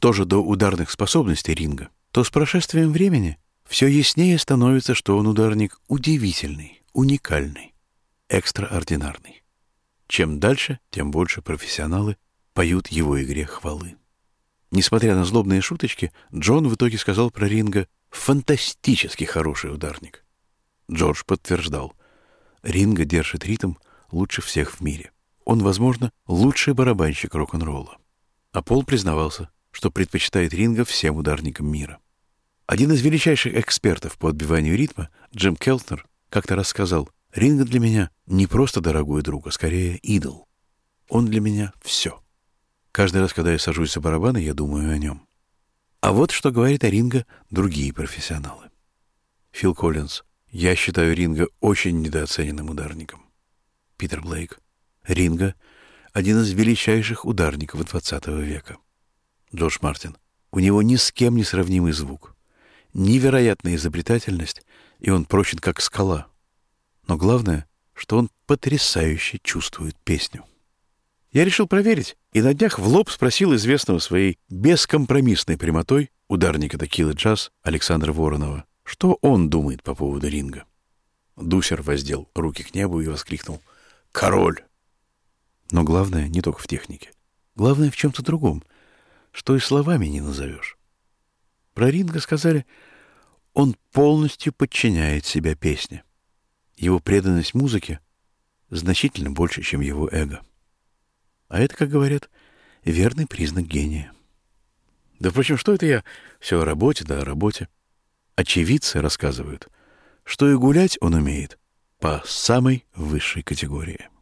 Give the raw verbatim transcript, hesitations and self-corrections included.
Что же до ударных способностей ринга, то с прошествием времени все яснее становится, что он ударник удивительный, уникальный, экстраординарный. Чем дальше, тем больше профессионалы поют его игре хвалы. Несмотря на злобные шуточки, Джон в итоге сказал про ринга «фантастически хороший ударник». Джордж подтверждал: ринга держит ритм лучше всех в мире. Он, возможно, лучший барабанщик рок-н-ролла. А Пол признавался, что предпочитает ринга всем ударникам мира. Один из величайших экспертов по отбиванию ритма, Джим Келтнер, как-то рассказал: ринга для меня не просто дорогой друг, а скорее идол. Он для меня все. Каждый раз, когда я сажусь за барабаны, я думаю о нем. А вот что говорит о ринга другие профессионалы. Фил Коллинз: я считаю ринга очень недооцененным ударником. Питер Блейк: ринга — один из величайших ударников двадцатого века. Джордж Мартин: у него ни с кем не сравнимый звук, невероятная изобретательность, и он прочен, как скала. Но главное, что он потрясающе чувствует песню. Я решил проверить, и на днях в лоб спросил известного своей бескомпромиссной прямотой ударника текилы джаз Александра Воронова, что он думает по поводу ринга. Дусер воздел руки к небу и воскликнул: «Король!» Но главное не только в технике. Главное в чем-то другом, что и словами не назовешь. Про ринга сказали: он полностью подчиняет себя песне. Его преданность музыке значительно больше, чем его эго. А это, как говорят, верный признак гения. Да, впрочем, что это я все о работе да о работе? Очевидцы рассказывают, что и гулять он умеет по самой высшей категории.